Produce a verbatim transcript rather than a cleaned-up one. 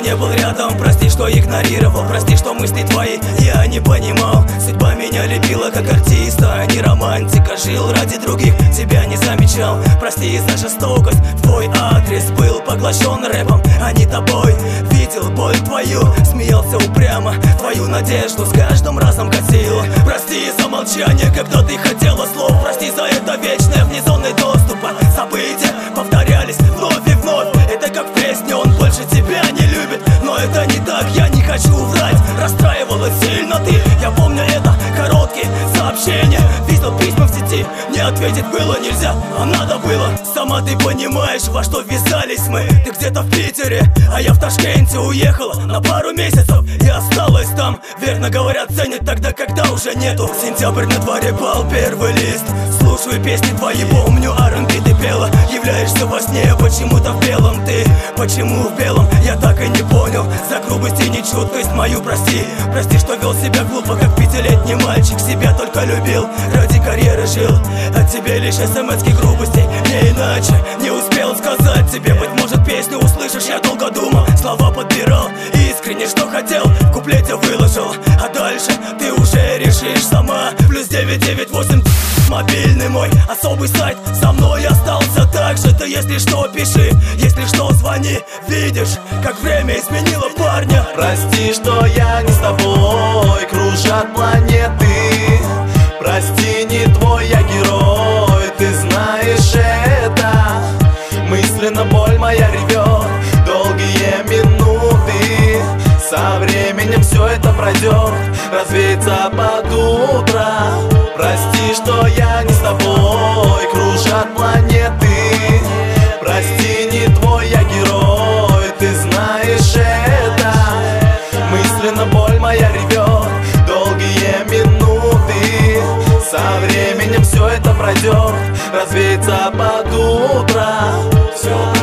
не был рядом. Прости, что игнорировал, прости, что мысли твои я не понимал. Судьба меня любила как артиста, а не романтика. Жил ради других, тебя не замечал. Прости за жестокость, в твой адрес был поглощен рэпом, а не тобой. Видел боль твою, смеялся упрямо, твою надежду с каждым разом гасил. Прости за молчание, когда ты хотела слов. Прости за это вечное вне зоны доступа. События повторялись вновь и вновь. Это как в песне, он больше тебя не любит. Но это не так, я не хочу врать. Расстраивала сильно ты, я помню это. Короткие сообщения, видел письма в сети. Не ответить было нельзя, а надо было. Сама ты понимаешь, во что ввязались мы. Ты где-то в Питере, а я в Ташкенте. Уехала на пару месяцев и осталась там. Верно говорят, ценят тогда, когда уже нету. Сентябрь на дворе, пал первый лист. Слушаю песни твои, помню, ар энд би ты пела. Являешься во сне, почему-то в белом ты. Почему в белом, я так и не понял. За грубость и нечуткость мою прости. Прости, что вел себя глупо, как пятилетний мальчик. Себя только любил, ради карьеры жил. От тебе лишь смс-ки грубостей, не иначе. Не успел сказать тебе, быть может песню услышишь. Я долго думал, слова подбирал, искренне что хотел в куплете выложил. А дальше ты уже решишь сама. Плюс девять девять восемь, мобильный мой особый сайт. Со мной остался так же. Ты если что пиши, если что звони. Видишь, как время изменило парня. Прости, что я не с тобой, кружат планеты. Прости, не твой я герой, ты знаешь это. Мысленно боль моя ревет, долгие минуты. Со временем все это пройдет, развеется под утро. Прости, что я не с тобой, кружат планеты. Прости, не твой я герой, ты знаешь это. Мысленно боль моя ревет, долгие минуты. Со временем все это пройдет, развеется под утро. Все